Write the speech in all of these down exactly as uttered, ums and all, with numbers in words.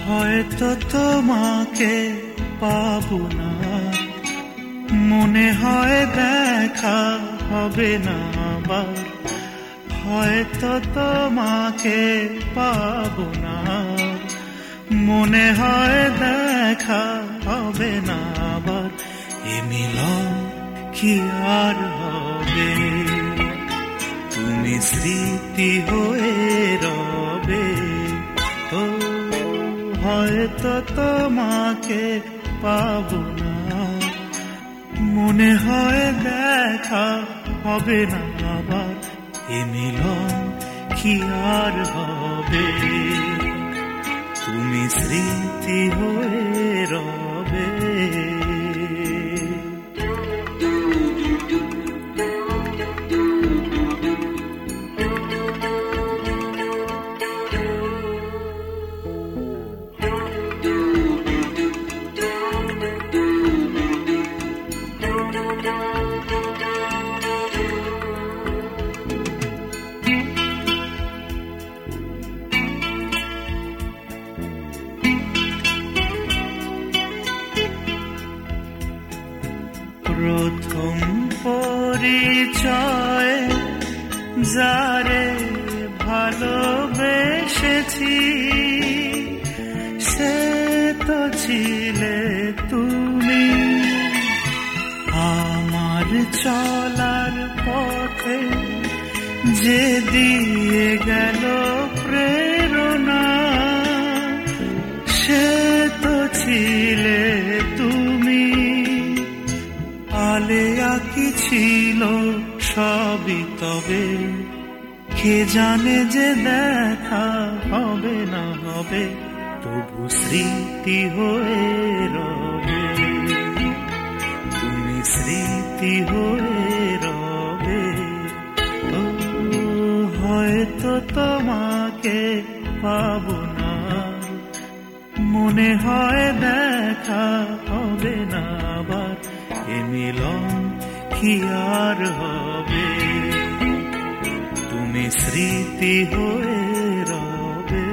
হয়তো তোমাকে পাবো না, মনে হয় দেখা হবে না আবার। হয়তো তোমাকে পাবো না, মনে হয় দেখা হবে না আবার। এ মিলন কি আর হবে, তুমি স্মৃতি হয়ে রবে। ও হয়তো তোমাকে পাবো না, মনে হয় দেখা হবে না আবার। এ মিলন কি আর হবে, তুমি স্মৃতি হয়ে রবে। প্রথম পরিচয় যারে ভালোবেসেছি, সে তো ছিলে তুমি। আমার চলার পথে যে দিয়ে গেল প্রেরণা, সে তো ছিলে তুমি। আলেয়া কি ছিল সবই তবে, কে জানে যে দেখা হবে না হবে। তবু স্মৃতি হয়ে রবে, তুমি স্মৃতি হয়ে রবে। ও হয়তো তোমাকে পাবো না, মনে হয় দেখা হবে না আবার। এ মিলন কি আর হবে, তুমি স্মৃতি হয়ে রবে।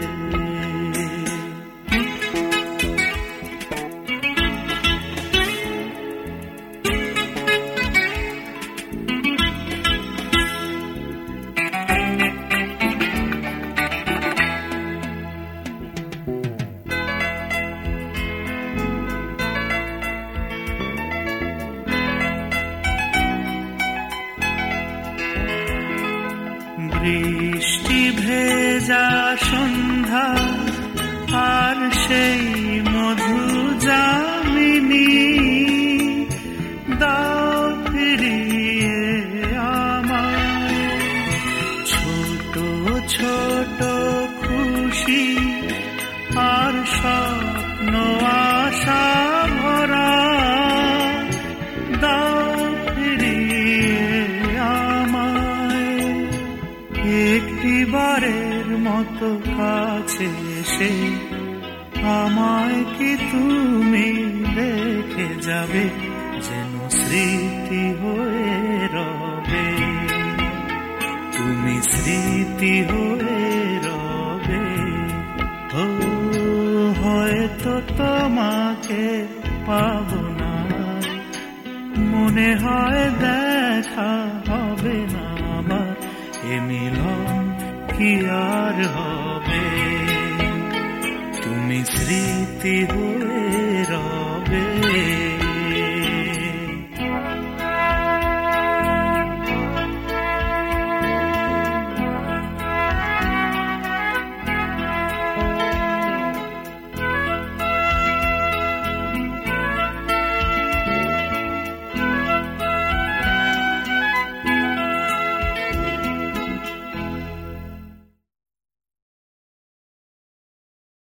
বৃষ্টি ভেজা সন্ধ্যা আর সেই মধু যামিনী, দাও ফিরিয়ে আমায় ছোট ছোট খুশি আর স্বপ্ন আশা ভরা। দাও ফিরিয়ে আমায় একটি বারের মতো কাছে এসে, আমায় কি তুমি দেখে যাবে, যেন স্মৃতি হয়ে রবে, তুমি স্মৃতি হয়ে রবে। ও হয়তো তোমাকে পাবো না, মনে হয় দেখা হবে না আবার। এ মিলন কি আর হবে, তুমি স্মৃতি হয়ে রবে।